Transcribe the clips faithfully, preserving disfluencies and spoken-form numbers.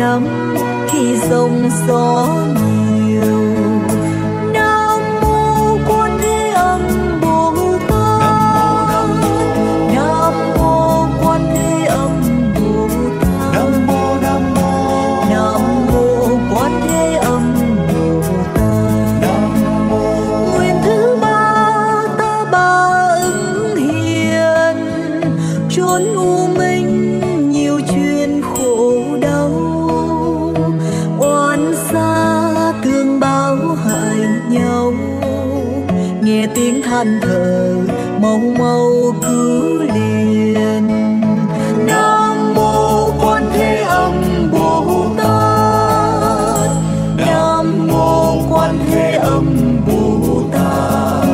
đắm khi giông gió nhiều. Nam mô Quan Thế Âm Bồ Tát. Nam mô Quan Thế Âm Bồ Tát. Nam mô Nam mô Nam mô Quan Thế Âm Bồ Tát. Nam mô. Nguyện thứ ba ta bà ứng hiền, chốn u minh nhiều chuyện khổ đau, oan xa thương báo hại nhau, nghe tiếng than thở mau mau cứu liền. Nam mô Quan Thế Âm Bồ Tát. Nam mô Quan Thế Âm Bồ Tát.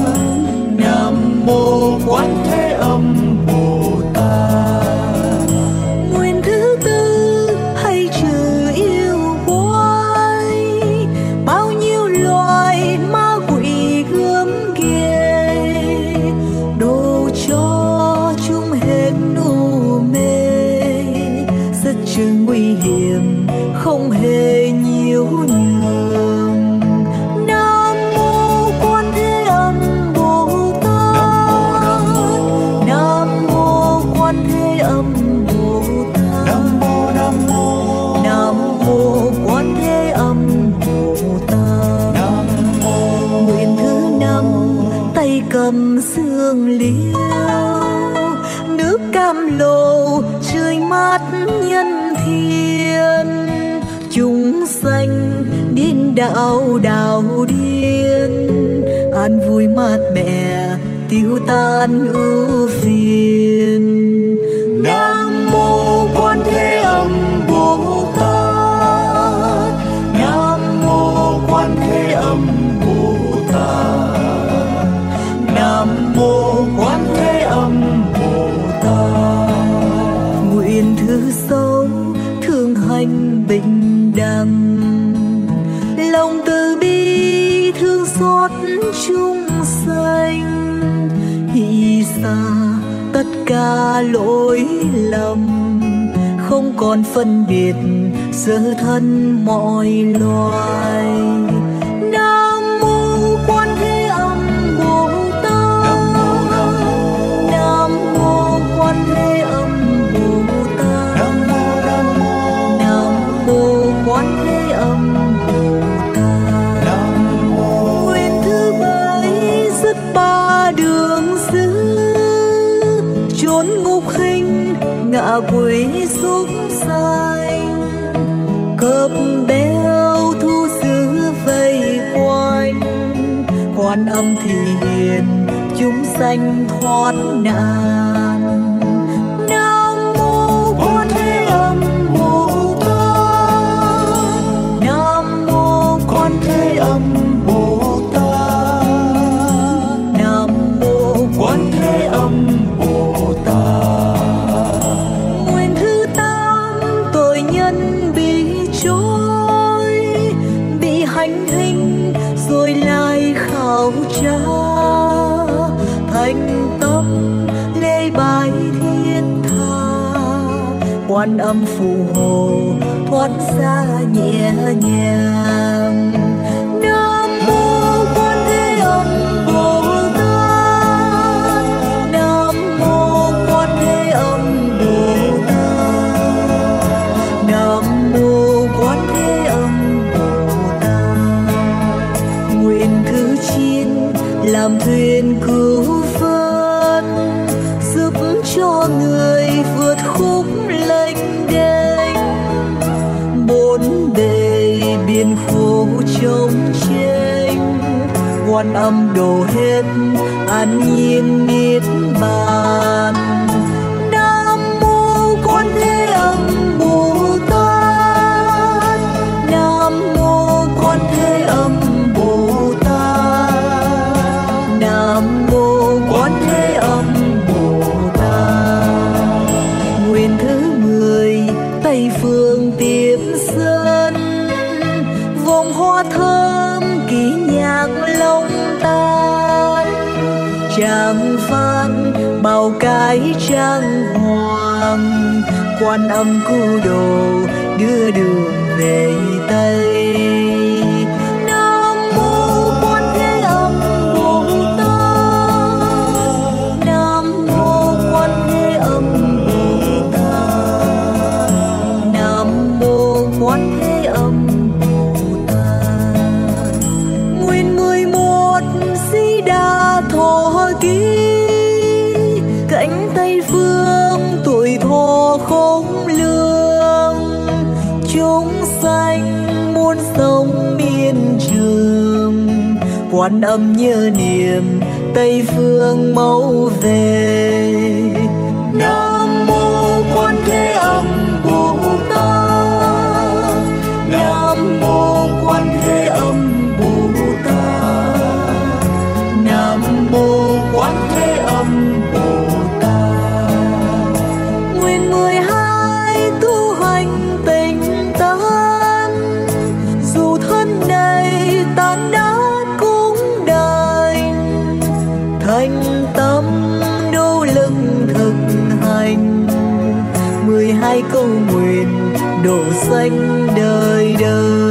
Nam mô Quan Thế Âm Bồ Tát. Nguyện thứ tư hay trừ yêu quái, bao nhiêu loài ma quỷ gớm ghê, độ cho chúng hết u mê, rất chừng nguy hiểm không hề nhiễu nhường. Nam mô Quan Thế Âm Bồ Tát. Nam mô Quan Thế Âm Bồ Tát. Nam mô Nam mô Nam mô Quan Thế Âm Bồ Tát. Nam mô. Nguyện thứ năm tay cầm dương liễu, nước cam lồ trời mát nhân thiên, chúng sanh điên đạo đạo điên, an vui mát mẻ tiêu tan ưu phiền. Nam mô Quan Thế Âm Bồ Tát. Nam mô Quan Thế Âm Bồ Tát. Nam mô Quan Thế Âm Bồ Tát. Nguyện thứ sáu thương hành bình đẳng, lòng từ bi thương xót chúng sanh, hy xa tất cả lỗi lầm, không còn phân biệt giữa thân mọi loài. Nam mô Quan Thế Âm Bồ Tát. Nam mô Quan Thế Âm Bồ Tát. Nam mô Nam mô Nam mô Quan Thế Âm Bồ Tát. Nam mô. Nguyện thứ bảy dứt ba đường xứ, chốn ngục hình ngạ quỷ súc sanh, cướp béo thu giữ vây quanh, Quan Âm thì hiền chúng sanh thoát nạn. Nam mô Quan Thế Âm Bồ Tát. Nam mô Quan Thế Âm Bồ Tát. Nam mô Quan Thế Âm Bồ Tát. Nguyện thứ tám tội nhân bị trói, bị hành hình rồi lại khảo tra, thành tâm lễ bái thiết tha, Quan Âm phù hộ thoát ra nhẹ nhàng. Nam mô Quan Thế Âm Bồ Tát. Nam mô Quan Thế Âm Bồ Tát. Nam mô Quan Thế Âm Bồ Tát. Nguyện thứ chín làm thuyền cứu vớt, giúp cho người vượt khúc lênh đênh, bốn bề biển khổ trống chênh, Quan Âm độ hết an nhiên niết bàn. Nam mô Quan Thế Âm Bồ Tát. Nam mô Quan Thế Âm Bồ Tát. Nam mô Quan Thế Âm Bồ Tát. Nguyện thứ mười Tây phương tiếp sơn, vòng hoa thơm kỷ nhạc long tan, tràng phan bao cái trang hoàng, Quan Âm cứu độ đưa đường về Tây. Nam mô Quan Thế Âm Bồ Tát. Nam mô Quan Thế Âm Bồ Tát. Nam mô Quan Thế Âm Bồ Tát. Nguyện mười một Di Đà thọ ký, cánh Tây phương tuổi thọ không lường. Chúng sanh muôn sống miên trường, Quan Âm nhớ niệm Tây phương mau về. Nam mô Quan Thế Âm Bồ Tát. Nam mô Quan Thế Âm Bồ Tát. Nam mô Quan Thế Âm Bồ Tát. Nguyện mười hai tu hành tịnh tán, dù thân này tan nát cũng đành. Thành tâm đô lưng thực hành, mười hai câu nguyện độ sanh đời đời.